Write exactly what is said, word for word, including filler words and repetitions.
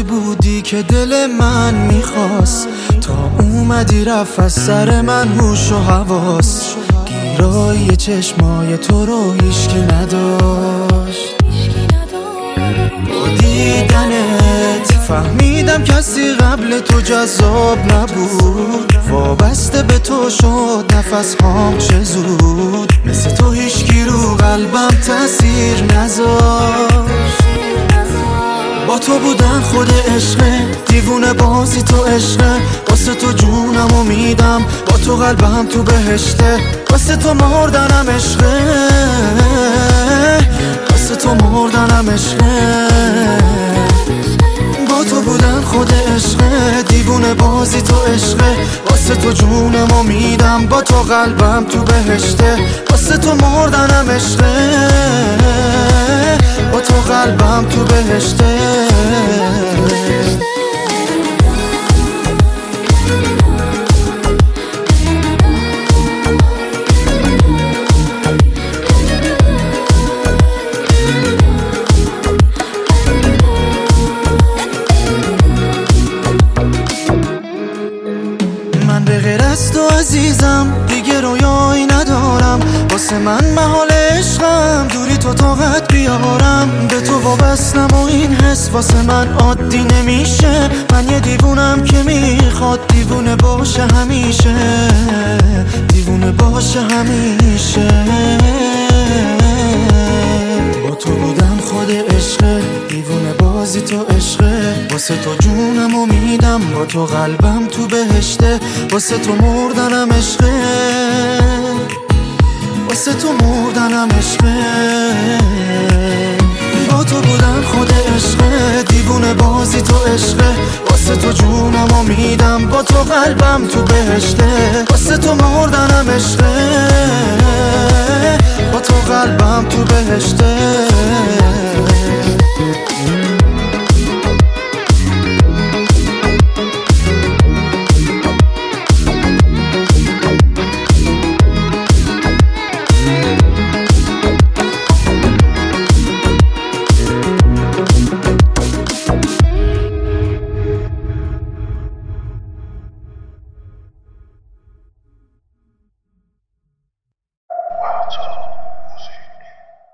بودی که دل من میخواست، تا اومدی رفت از سر من هوش و حواس. گیرای چشمای تو رو هیچکی نداشت. با دیدنت فهمیدم کسی قبل تو جذاب نبود. وابسته به تو شد نفس هام چه زود. مثل تو هیچکی رو قلبم تأثیر نذاشت. با تو بودن خود عشقه، دیوونه بازی تو عشقه. واسه تو جونم و میدم، با تو قلبم تو بهشته. واسه تو مردنم عشقه، واسه تو مردنم عشقه. با تو بودن خود عشقه، دیوونه بازی تو عشقه. واسه تو جونم و میدم، با تو قلبم تو بهشته. واسه تو مردنم عشقه، با تو قلبم تو بهشته. من به غیر از تو عزیزم دیگه رویایی ندارم. واسه من محال عشقم دوری تو طاقت بیارم. به تو وابستم و این حس واسه من عادی نمیشه. من یه دیوونم که میخواد دیوونه باشه همیشه، دیوونه باشه همیشه. با تو بودم خود عشقه، دیوونه بازی تو عشقه. واسه تو جونم و میدم، با تو قلبم تو بهشته. واسه تو مردنم عشقه، واسه تو مردنم عشقه. با تو بودن خود عشقه، دیوونه بازی تو عشقه. واسه تو جونم و میدم، با تو قلبم تو بهشته. واسه تو مردنم عشقه، با تو قلبم تو بهشته.